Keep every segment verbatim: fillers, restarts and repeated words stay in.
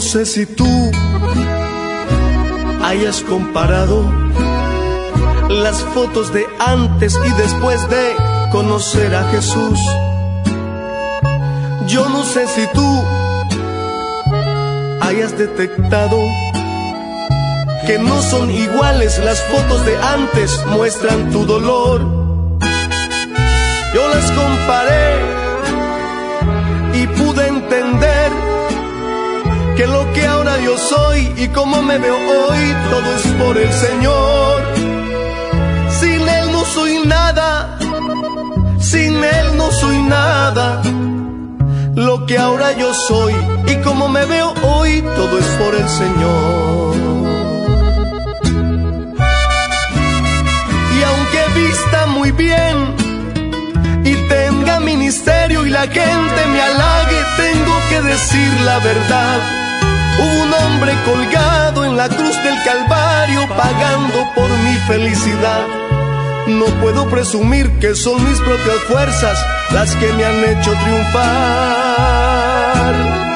sé si tú hayas comparado las fotos de antes y después de conocer a Jesús. Yo no sé si tú hayas detectado que no son iguales. Las fotos de antes muestran tu dolor. Yo las comparé y pude entender que lo que ahora yo soy y cómo me veo hoy, todo es por el Señor. Sin Él no soy nada, sin Él no soy nada. Lo que ahora yo soy y cómo me veo hoy, todo es por el Señor. Y aunque vista muy bien y tenga ministerio y la gente me halague, tengo que decir la verdad. Hubo un hombre colgado en la cruz del Calvario pagando por mi felicidad. No puedo presumir que son mis propias fuerzas las que me han hecho triunfar.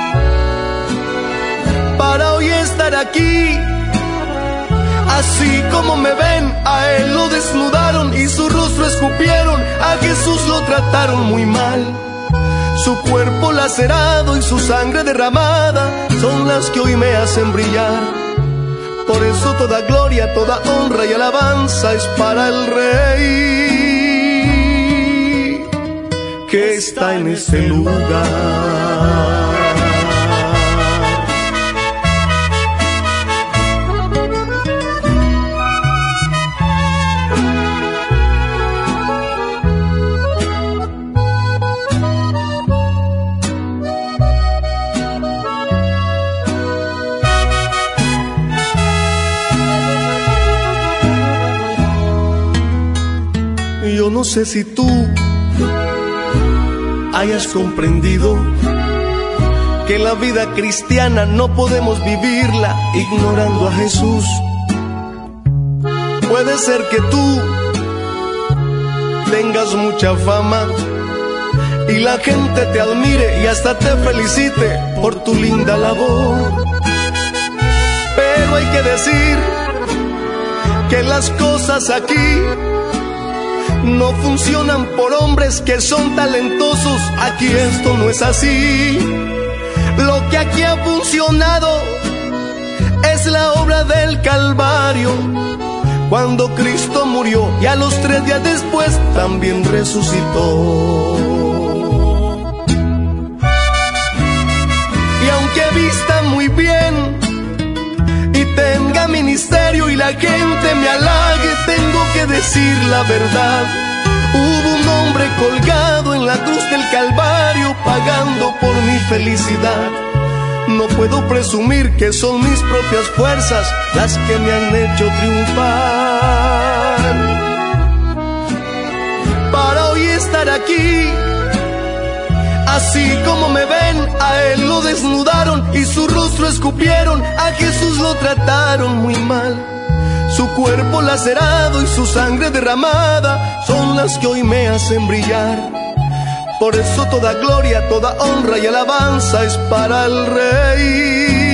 Para hoy estar aquí, así como me ven, a Él lo desnudaron y su rostro escupieron. A Jesús lo trataron muy mal. Su cuerpo lacerado y su sangre derramada son las que hoy me hacen brillar. Por eso toda gloria, toda honra y alabanza es para el Rey que está en este lugar. Yo no sé si tú hayas comprendido que la vida cristiana no podemos vivirla ignorando a Jesús. Puede ser que tú tengas mucha fama y la gente te admire y hasta te felicite por tu linda labor. Pero hay que decir que las cosas aquí no funcionan por hombres que son talentosos. Aquí esto no es así. Lo que aquí ha funcionado es la obra del Calvario, cuando Cristo murió y a los tres días después también resucitó. Y aunque vista muy bien y tenga ministerio y la gente me halague, tengo que decir la verdad. Hubo un hombre colgado en la cruz del Calvario pagando por mi felicidad. No puedo presumir que son mis propias fuerzas las que me han hecho triunfar. Para hoy estar aquí, así como me ven, a Él lo desnudaron y su rostro escupieron. A Jesús lo trataron muy mal. Su cuerpo lacerado y su sangre derramada son las que hoy me hacen brillar. Por eso toda gloria, toda honra y alabanza es para el Rey